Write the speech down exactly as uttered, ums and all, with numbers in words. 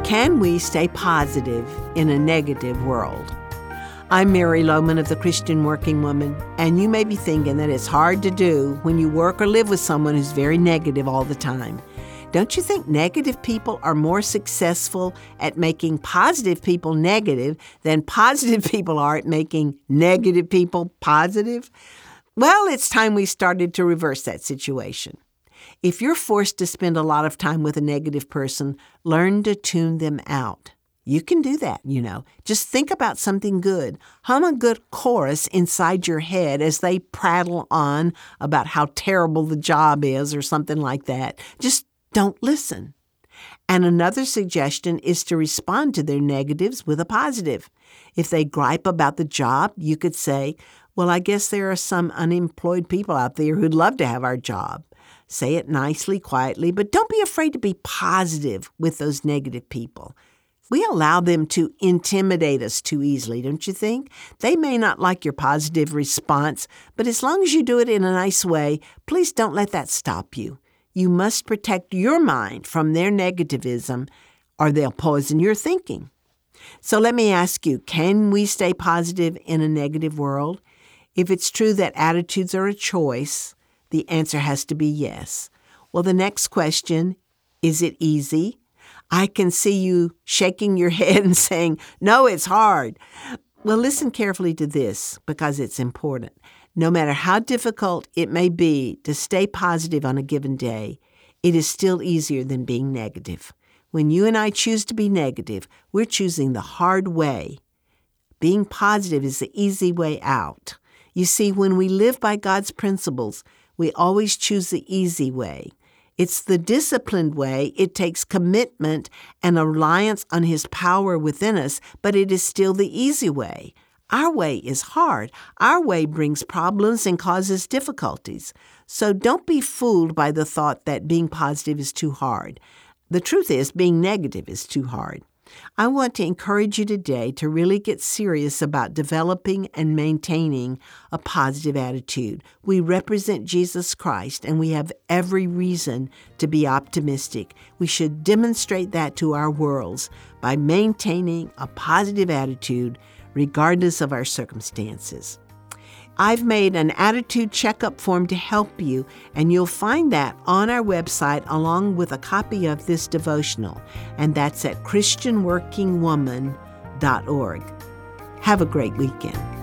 Can we stay positive in a negative world? I'm Mary Lohman of the Christian Working Woman, and you may be thinking that it's hard to do when you work or live with someone who's very negative all the time. Don't you think negative people are more successful at making positive people negative than positive people are at making negative people positive? Well, it's time we started to reverse that situation. If you're forced to spend a lot of time with a negative person, learn to tune them out. You can do that, you know. Just think about something good. Hum a good chorus inside your head as they prattle on about how terrible the job is or something like that. Just don't listen. And another suggestion is to respond to their negatives with a positive. If they gripe about the job, you could say, well, I guess there are some unemployed people out there who'd love to have our job. Say it nicely, quietly, but don't be afraid to be positive with those negative people. We allow them to intimidate us too easily, don't you think? They may not like your positive response, but as long as you do it in a nice way, please don't let that stop you. You must protect your mind from their negativism, or they'll poison your thinking. So let me ask you, can we stay positive in a negative world? If it's true that attitudes are a choice, the answer has to be yes. Well, the next question, is it easy? I can see you shaking your head and saying, no, it's hard. Well, listen carefully to this because it's important. No matter how difficult it may be to stay positive on a given day, it is still easier than being negative. When you and I choose to be negative, we're choosing the hard way. Being positive is the easy way out. You see, when we live by God's principles, we always choose the easy way. It's the disciplined way. It takes commitment and a reliance on His power within us, but it is still the easy way. Our way is hard. Our way brings problems and causes difficulties. So don't be fooled by the thought that being positive is too hard. The truth is, being negative is too hard. I want to encourage you today to really get serious about developing and maintaining a positive attitude. We represent Jesus Christ, and we have every reason to be optimistic. We should demonstrate that to our worlds by maintaining a positive attitude regardless of our circumstances. I've made an attitude checkup form to help you, and you'll find that on our website along with a copy of this devotional, and that's at christian working woman dot org. Have a great weekend.